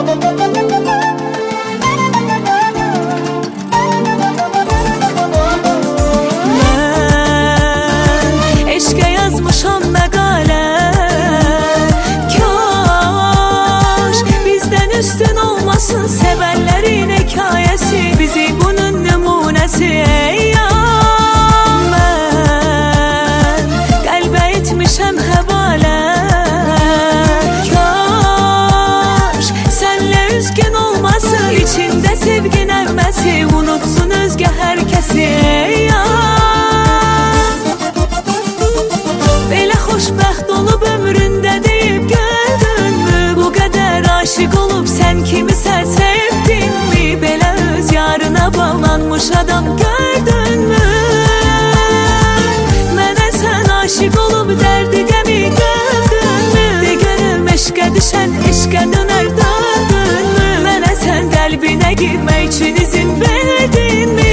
eşqə yazmışam məqalə, kaş bizdən üstün olmasın sevərlərin hekayəsi, bizi bunun nümunəsi. Ey ya, mən qəlbə etmişəm həvalə, kaş sənlə üzgün olmasın, içində sevgi nəğməsi, unutsun özgə hər kəsi. Ey ya, xoşbəxt olub ömründə deyib gördünmü, bu qədər aşıq olub sən kimisə sevdinmi, belə öz yarına bağlanmış adam gördünmü? Mənə sən aşıq olub dərdi qəmi gördünmü, de görüm eşqə düşən eşqə dönər döndünmü, mənə sən qəlbinə girmək üçün izin verdinmi?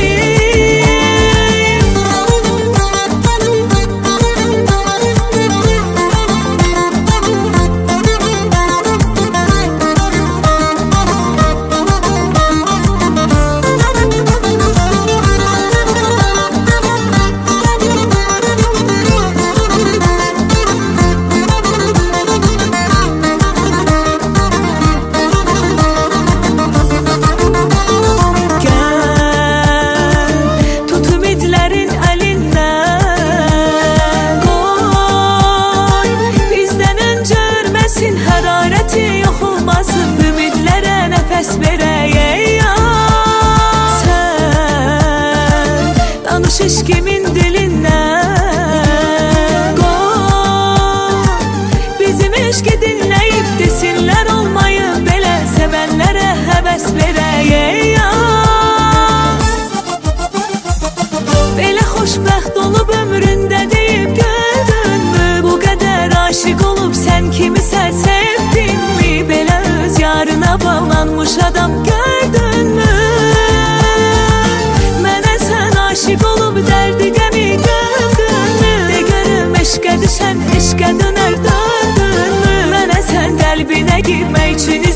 Hərarəti yox olmasın, ümidlərə nəfəs verək. Ey ya, sən danış eşqimin dilindən, qoy bizim eşqi dinləyib desinlər olmayıb belə, sevənlərə həvəs verək. Ey ya, belə xoşbəxt olub ömründə deyib gördünmü, bu qədər aşıq olub sən kimisə sevdinmi, belə öz yarına bağlanmış adam gördünmü? Mənə sən aşıq olub dərdi qəmi gördünmü, de görüm eşqə düşən eşqə dönər döndünmü, mənə sən qəlbinə girmək üçün